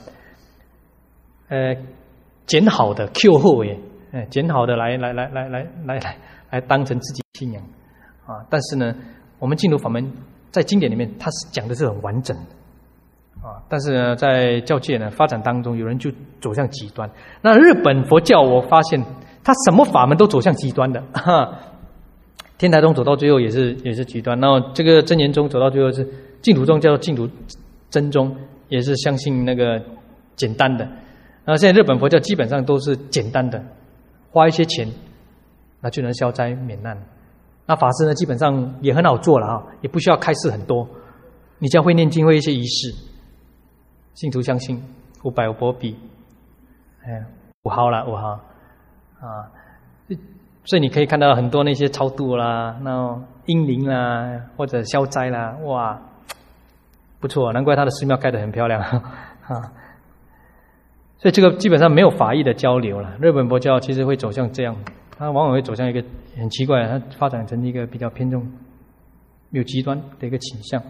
捡好的 Q 后耶，捡好的来当成自己信仰啊！但是呢，我们净土法门在经典里面，它是讲的是很完整的啊。但是呢，在教界呢发展当中，有人就走向极端。那日本佛教，我发现它什么法门都走向极端的。天台宗走到最后也是极端，然后这个真言宗走到最后是净土宗，叫做净土真宗，也是相信那个简单的。那现在日本佛教基本上都是简单的，花一些钱，那就能消灾免难。那法师呢，基本上也很好做了啊，也不需要开示很多，你只要会念经，会一些仪式，信徒相信500波比，5毫啊，所以你可以看到很多那些超度啦，那阴灵啦，或者消灾啦，哇，不错，难怪他的寺庙盖得很漂亮啊。所以这个基本上没有法义的交流了。日本佛教其实会走向这样，它往往会走向一个很奇怪，它发展成一个比较偏重有极端的一个倾向。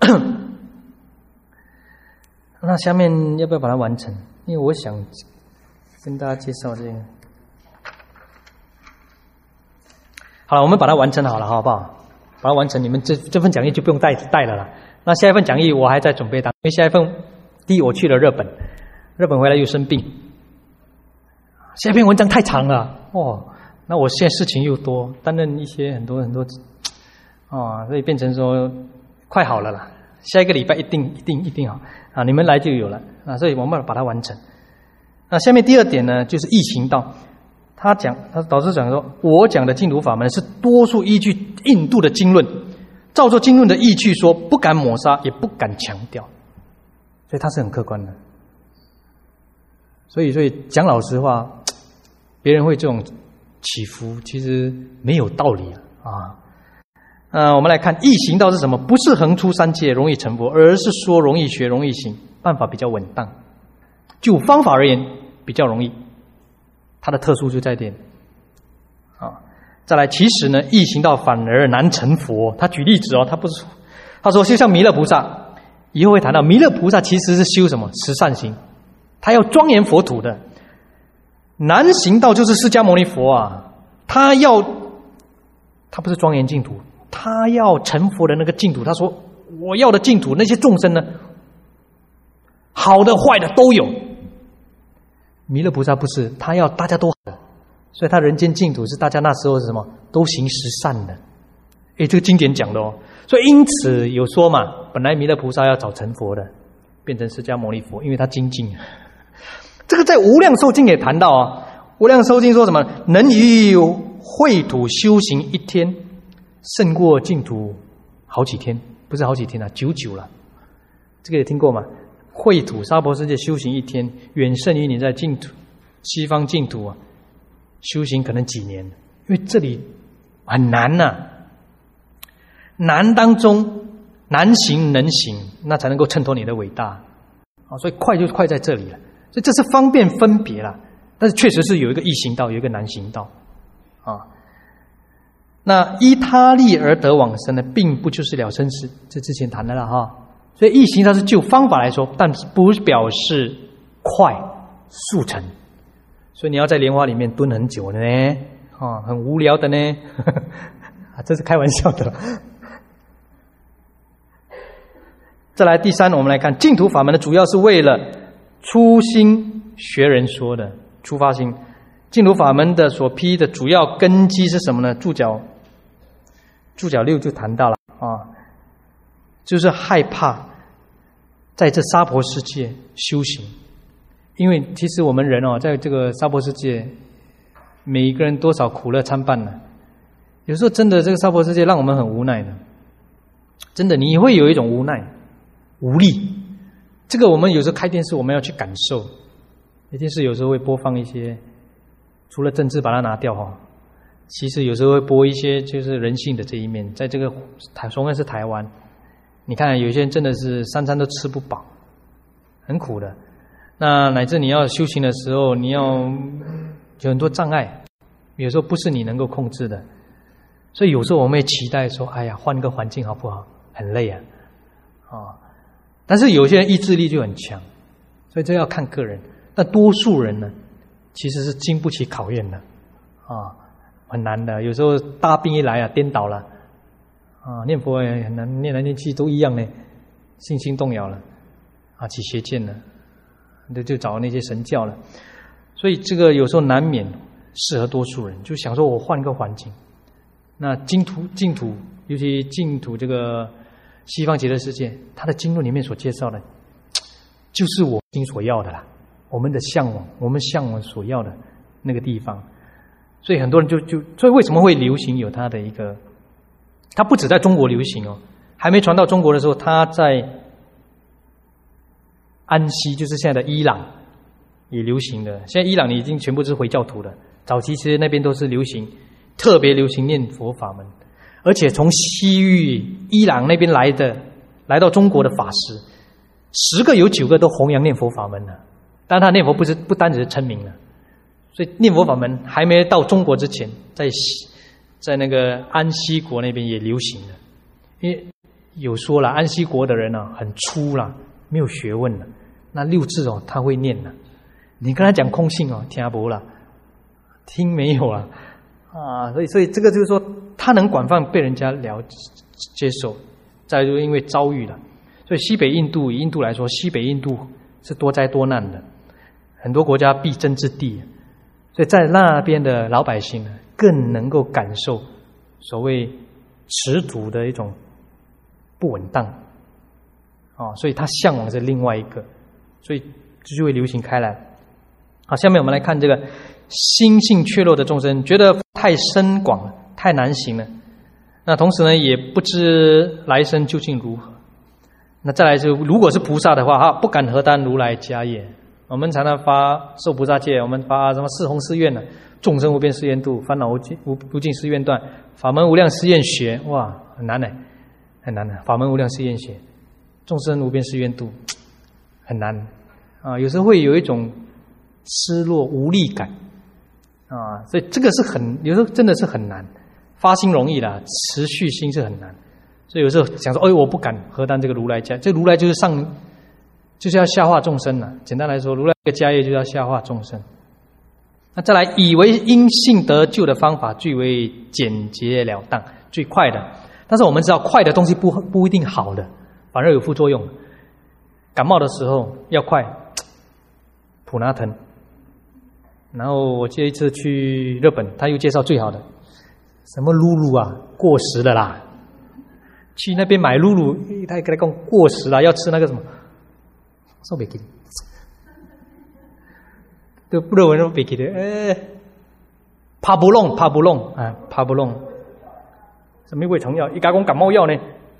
那下面要不要把它完成？因为我想跟大家介绍这个。好了，我们把它完成好了，好不好？把它完成，你们这份讲义就不用带了啦。那下一份讲义我还在准备当，因为下一份第一我去了日本回来又生病，下一篇文章太长了哦。那我现在事情又多，担任一些很多所以变成说快好了啦。下一个礼拜一定好啊！你们来就有了啊，所以我们把它完成。那下面第二点呢，就是易行道。他导师讲说，我讲的净土法门是多数依据印度的经论，照着经论的意趣说，不敢抹杀，也不敢强调，所以他是很客观的。所以讲老实话，别人会这种起伏，其实没有道理啊。我们来看易行道是什么？不是横出三界容易成佛，而是说容易学容易行，办法比较稳当。就方法而言比较容易， 它的特殊就在这里啊。再来，其实呢，易行道反而难成佛。他举例子哦，他说就像弥勒菩萨，以后会谈到弥勒菩萨其实是修什么十善行，他要庄严佛土的。难行道就是释迦牟尼佛啊，他不是庄严净土，他要成佛的那个净土。他说我要的净土，那些众生呢，好的坏的都有。弥勒菩萨不是，他要大家都好的，所以他人间净土是大家那时候是什么都行十善的。这个经典讲的哦。所以因此有说嘛，本来弥勒菩萨要早成佛的，变成释迦牟尼佛，因为他精进。这个在无量寿经也谈到啊，无量寿经说什么？能于秽土修行一天，胜过净土好几天，不是好几天啊，99了。这个也听过吗？秽土娑婆世界修行一天，远胜于你在净土西方净土啊修行可能几年，因为这里很难啊，难当中难行能行，那才能够衬托你的伟大啊。所以快就快在这里了。所以这是方便分别啦，但是确实是有一个易行道，有一个难行道啊。那依他力而得往生呢，并不就是了生死，这之前谈的了哈。所以易行道是就方法来说，但不表示快速成。所以你要在莲花里面蹲很久的呢，很无聊的呢，这是开玩笑的。再来第三，我们来看净土法门的主要是为了初心学人说的出发心。净土法门的所披的主要根基是什么呢？注脚6就谈到了啊，就是害怕在这娑婆世界修行。因为其实我们人在这个娑婆世界，每一个人多少苦乐参半呢。有时候真的这个娑婆世界让我们很无奈的，真的你会有一种无奈无力。这个我们有时候开电视，我们要去感受。电视有时候会播放一些，除了政治把它拿掉哈，其实有时候会播一些就是人性的这一面。在这个同样是台湾，你看有些人真的是三餐都吃不饱，很苦的。那乃至你要修行的时候，你要有很多障碍，有时候不是你能够控制的。所以有时候我们也期待说，哎呀，换个环境好不好？很累啊，但是有些人意志力就很强，所以这要看个人。但多数人呢，其实是经不起考验的，很难的。有时候大病一来颠倒了，念佛也很难，念来念去都一样呢，信心动摇了，起邪见了，就找那些神教了。所以这个有时候难免适合多数人，就想说我换个环境。那净土，尤其净土这个西方极乐世界，它的经论里面所介绍的，就是我心所要的啦。我们的向往，我们向往所要的那个地方。所以很多人所以为什么会流行有它的一个，它不止在中国流行哦，还没传到中国的时候，它在安息，就是现在的伊朗也流行的。现在伊朗已经全部是回教徒了，早期其实那边都是流行，特别流行念佛法门。而且从西域伊朗那边来到中国的法师，10个有9个都弘扬念佛法门了。但他念佛不单只是称名了，所以念佛法门还没到中国之前，在那个安息国那边也流行了。因为有说了，安息国的人很粗啦，没有学问了，那6字他会念了，你跟他讲空性听不啦，听没有啊。所以这个就是说，他能广泛被人家接受。再就因为遭遇了，所以西北印度以印度来说，西北印度是多灾多难的，很多国家必争之地。所以在那边的老百姓更能够感受所谓持土的一种不稳当所以他向往是另外一个，所以这就会流行开来。好，下面我们来看这个心性怯弱的众生，觉得太深广太难行了，那同时呢也不知来生究竟如何。那再来就如果是菩萨的话不敢何担如来家业。我们常常发受菩萨戒，我们发什么四弘誓愿呢？众生无边誓愿度，烦恼无尽誓愿断，法门无量誓愿学。哇，很难呢，很难的。法门无量誓愿学，众生无边誓愿度，很难有时候会有一种失落无力感， 啊，所以这个是有时候真的是很难，发心容易啦，持续心是很难。所以有时候想说，我不敢何当这个如来家，这如来就是要下化众生了。简单来说，如来这个家业就是要下化众生。那再来，以为因信得救的方法最为简洁了当，最快的。但是我们知道，快的东西不一定好的，反而有副作用。感冒的时候要快，普拿疼。然后我记得一次去日本，他又介绍最好的，什么露露啊，过时的啦。去那边买露露，他跟他讲过时了，要吃那个什么，说别给，都不认为说别给的，帕布隆啊，帕布隆，什么胃肠药？一家讲感冒药呢？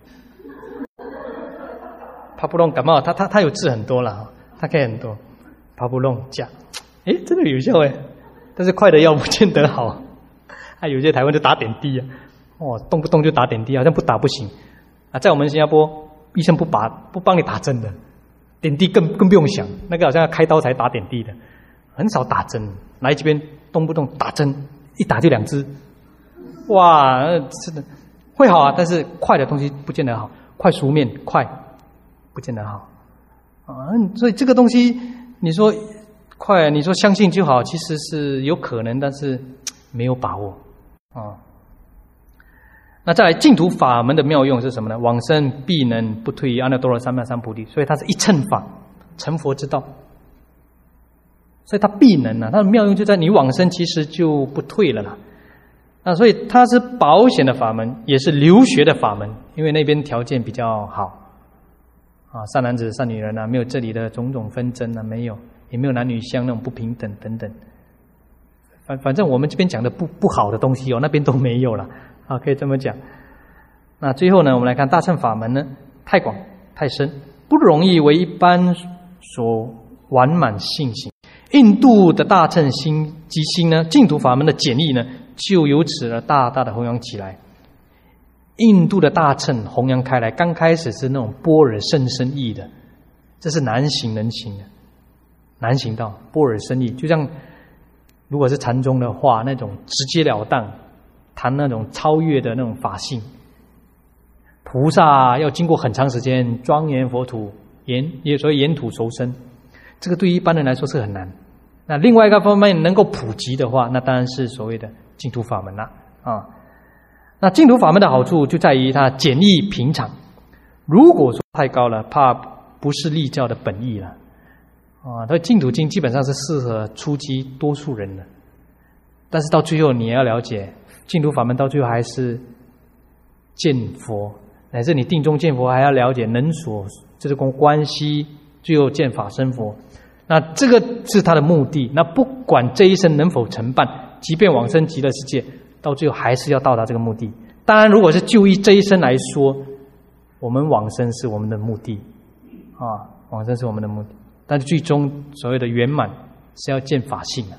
帕布隆感冒，他有治很多了，他可以很多，帕布隆加，真的有效但是快的药不见得好，有些台湾就打点滴啊，动不动就打点滴，好像不打不行啊，在我们新加坡，医生不帮你打针的，点滴更不用想，那个好像要开刀才打点滴的，很少打针，来这边动不动打针，一打就2支，哇，真的会好啊，但是快的东西不见得好，快熟面快不见得好啊，所以这个东西你说快，你说相信就好，其实是有可能，但是没有把握啊。那再来净土法门的妙用是什么呢？往生必能不退于阿耨多罗三藐三菩提，所以它是一乘法，成佛之道。所以它必能啊，它的妙用就在你往生其实就不退了啦。那所以它是保险的法门，也是留学的法门，因为那边条件比较好啊，善男子善女人啊，没有这里的种种纷争啊，没有，也没有男女相那种不平等等等。反正我们这边讲的不好的东西那边都没有了啊，可以这么讲。那最后呢，我们来看大乘法门呢，太广太深，不容易为一般所完满信行。印度的大乘心及心呢，净土法门的简易呢，就由此而大大的弘扬起来。印度的大乘弘扬开来，刚开始是那种般若甚深义的，这是难行能行的，难行道般若深义，就像如果是禅宗的话，那种直截了当谈那种超越的那种法性，菩萨要经过很长时间庄严佛土，也所谓沿土熟身，这个对于一般人来说是很难。那另外一个方面能够普及的话，那当然是所谓的净土法门了啊。那净土法门的好处就在于它简易平常，如果说太高了，怕不是立教的本意了啊。所以净土经基本上是适合初级多数人的，但是到最后你也要了解，净土法门到最后还是见佛，乃至你定中见佛还要了解能所，这是关系，最后见法身佛。那这个是他的目的。那不管这一生能否成办，即便往生极乐世界，到最后还是要到达这个目的。当然，如果是就依这一生来说，我们往生是我们的目的啊，往生是我们的目的。但是最终所谓的圆满是要见法性的。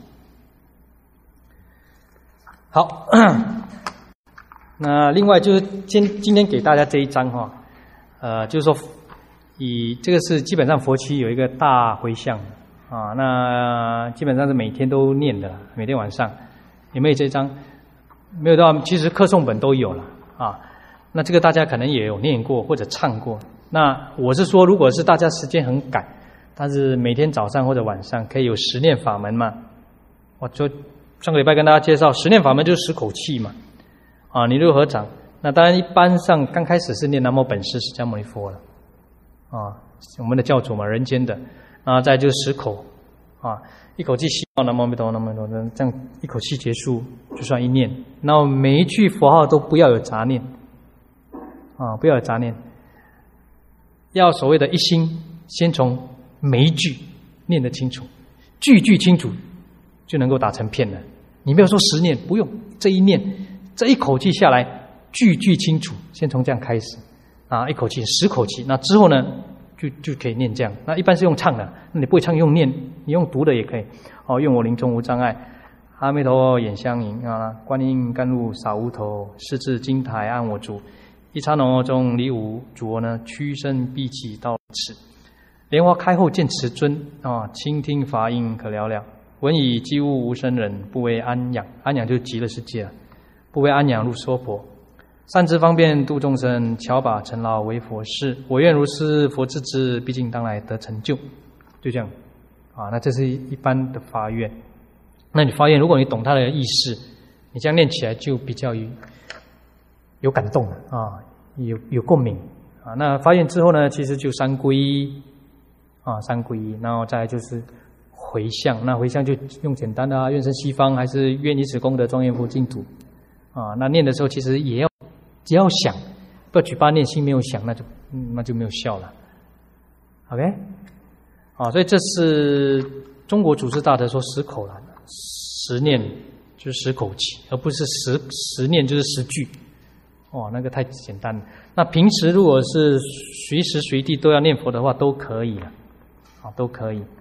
好，那另外就是今天给大家这一章就是说以这个是基本上佛七有一个大回向啊，那基本上是每天都念的，每天晚上有没有这一章？没有的话，其实课诵本都有了啊。那这个大家可能也有念过或者唱过。那我是说，如果是大家时间很赶，但是每天早上或者晚上可以有10念法门嘛。我就上个礼拜跟大家介绍10念法门就是10口气嘛。啊，你如何讲？那当然一般上刚开始是念南无本师释迦牟尼佛了。啊，我们的教主嘛，人间的，啊，再就是10口，啊，一口气吸到南无阿弥陀佛，南无阿弥陀佛，这样一口气结束就算一念。然后每一句佛号都不要有杂念，啊，不要有杂念，要所谓的一心，先从每一句念得清楚，句句清楚，就能够打成片了。你没有说10念，不用，这一念，这一口气下来，句句清楚，先从这样开始。啊，一口气10口气，那之后呢，就可以念这样。那一般是用唱的，那你不会唱用念，你用读的也可以。哦，愿我临终无障碍，阿弥陀佛眼相迎啊，观音甘露洒无头，世至金台安我足，一刹那中离无主我呢，屈身闭气到此。莲花开后见慈尊啊，倾听法音可了了。 闻以机物无生人，不为安养。安养就是极乐世界了，不为安养入娑婆。善知方便度众生，巧把尘劳为佛事。我愿如是，佛自知，毕竟当来得成就。就这样啊，那这是一般的发愿。那你发愿，如果你懂他的意思，你这样念起来就比较有感动了啊，有共鸣啊。那发愿之后呢，其实就三皈依啊，三皈依，然后再来就是回向。那回向就用简单的愿生西方，还是愿以此功德庄严佛净土啊。那念的时候其实也要想，不要举八念心没有想，那就没有效了。OK， 啊，所以这是中国祖师大德说10口了，10念就是10口气，而不是10念就是10句。哇，那个太简单了。那平时如果是随时随地都要念佛的话，都可以了，啊，都可以。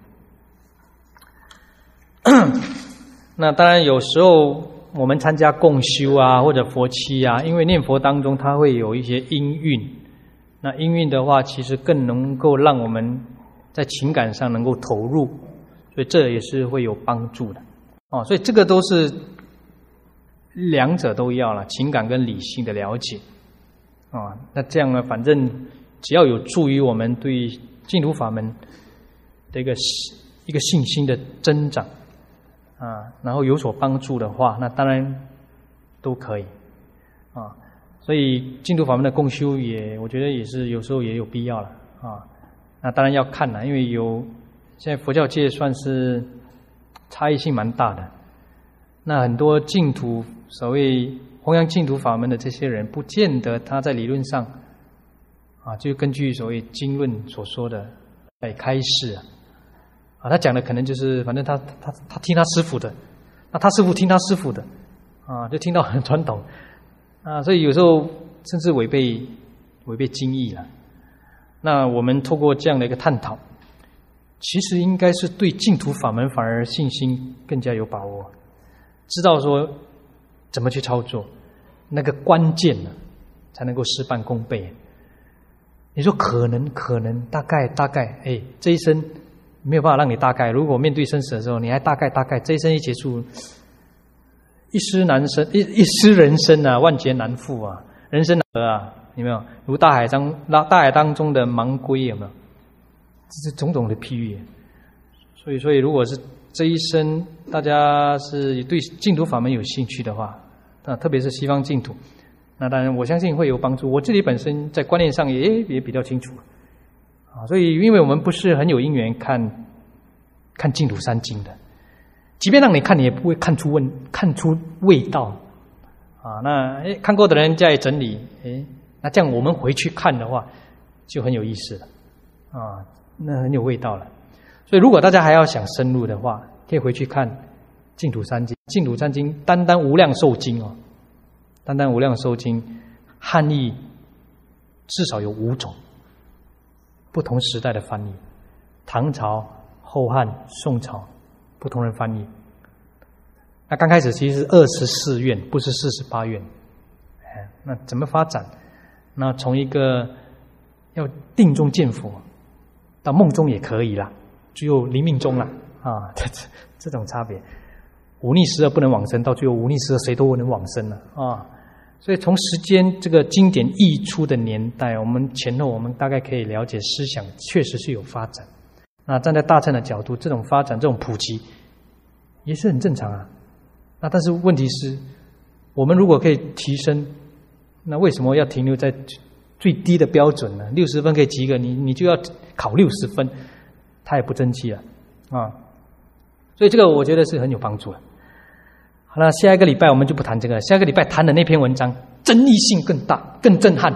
那当然有时候我们参加共修啊，或者佛七啊，因为念佛当中它会有一些音韵，那音韵的话，其实更能够让我们在情感上能够投入，所以这也是会有帮助的。哦，所以这个都是两者都要了，情感跟理性的了解。啊，那这样呢，反正只要有助于我们对净土法门的一个信心的增长。啊，然后有所帮助的话，那当然都可以啊。所以净土法门的共修我觉得也是有时候也有必要了啊。那当然要看了，因为现在佛教界算是差异性蛮大的。那很多净土所谓弘扬净土法门的这些人，不见得他在理论上啊，就根据所谓经论所说的来开示啊，他讲的可能就是反正他听他师父的，那他师父听他师父的，啊，就听到很传统，啊，所以有时候甚至违背经义了。那我们透过这样的一个探讨，其实应该是对净土法门反而信心更加有把握，知道说怎么去操作，那个关键呢，才能够事半功倍。你说可能大概，哎，这一生没有办法让你大概。如果面对生死的时候，你还大概，这一生一结束，一失人生啊，万劫难复啊，人生难得啊，有没有？如大海当中的盲龟，有没有？这是种种的譬喻。所以如果是这一生大家是对净土法门有兴趣的话，那特别是西方净土，那当然我相信会有帮助。我自己本身在观念上也比较清楚。啊，所以因为我们不是很有因缘看净土三经的，即便让你看，你也不会看出味道啊。那看过的人加以整理，那这样我们回去看的话，就很有意思了啊，那很有味道了。所以如果大家还要想深入的话，可以回去看净土三经。净土三经单无量寿经哦，单无量寿经汉译至少有5种。不同时代的翻译，唐朝、后汉、宋朝，不同人翻译。那刚开始其实是24愿，不是48愿。那怎么发展？那从一个要定中见佛，到梦中也可以啦，最后临命中啦啊，这种差别。忤逆时而不能往生，到最后忤逆时而谁都不能往生了啊。所以从时间这个经典译出的年代，我们前后我们大概可以了解思想确实是有发展。那站在大乘的角度，这种发展这种普及也是很正常啊。那但是问题是，我们如果可以提升，那为什么要停留在最低的标准呢？60分可以及格，你就要考60分，他也不争气了啊。所以这个我觉得是很有帮助的。好了，下一个礼拜我们就不谈这个，下一个礼拜谈的那篇文章争议性更大，更震撼。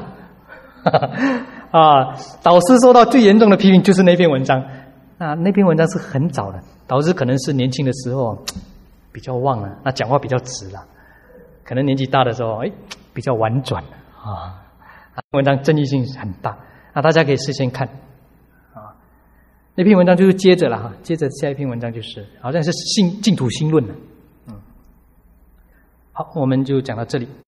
啊，导师受到最严重的批评就是那篇文章。那篇文章是很早的，导师可能是年轻的时候比较旺了，那讲话比较直了，可能年纪大的时候比较婉转啊。文章争议性很大，那大家可以事先看啊。那篇文章就是接着了哈，接着下一篇文章就是好像是净土心论了。好，我们就讲到这里。